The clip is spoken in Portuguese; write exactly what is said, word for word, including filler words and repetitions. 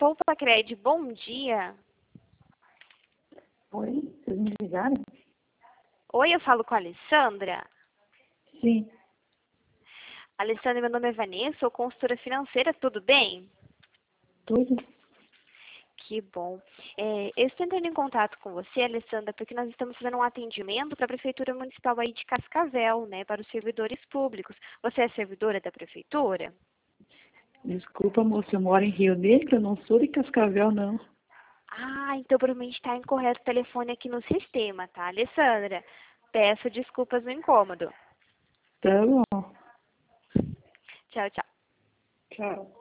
Poupa Cred, bom dia. Oi, vocês me ligaram? Oi, eu falo com a Alessandra. Sim, Alessandra, meu nome é Vanessa, sou consultora financeira, tudo bem? tudo. Que bom. É, eu estou entrando em contato com você, Alessandra, porque nós estamos fazendo um atendimento para a Prefeitura Municipal aí de Cascavel, né, para os servidores públicos. Você é servidora da Prefeitura? Desculpa, moça, eu moro em Rio Negro, eu não sou de Cascavel, não. Ah, então provavelmente está incorreto o telefone aqui no sistema, tá, Alessandra? Peço desculpas no incômodo. Tá bom. Tchau, tchau. Tchau.